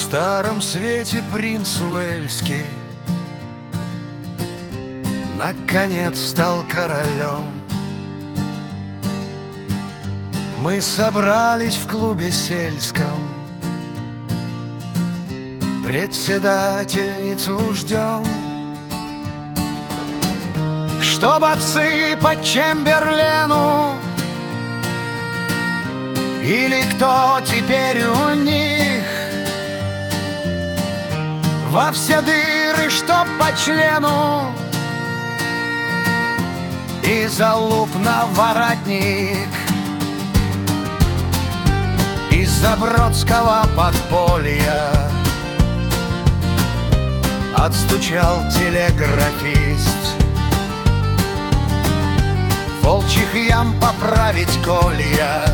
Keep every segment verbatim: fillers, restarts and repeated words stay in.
Старом свете принц Уэльский наконец стал королем. Мы собрались в клубе сельском, председательницу ждем, чтоб отсыпать Чемберлену или кто теперь у них во все дыры, чтоб по члену и залуп на воротник. Из-за бродского подполья отстучал телеграфист. Волчьих ям поправить колья,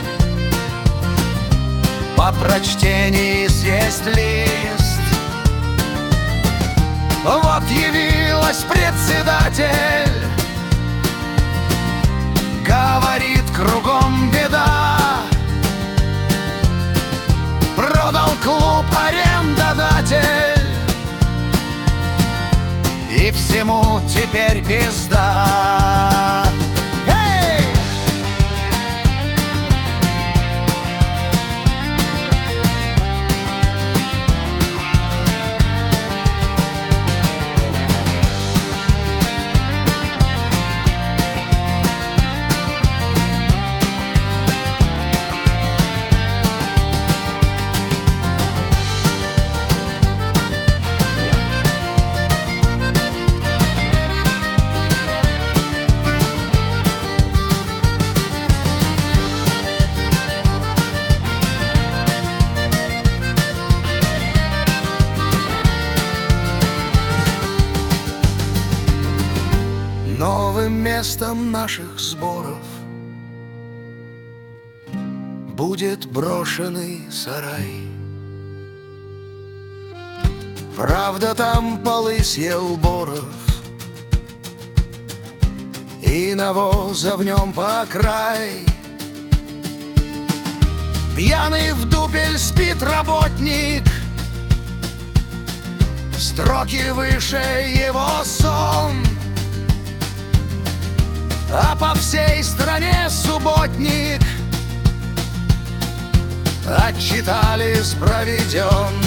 по прочтении съесть лист. Вот явилась председатель, говорит, кругом беда. Продал клуб арендодатель, и всему теперь пизда. Эй! Новым местом наших сборов будет брошенный сарай. Правда, там полы съел Боров, и навоза в нем по край. Пьяный в дупель спит работник, строки выше его сон. А по всей стране субботник отчитались проведен.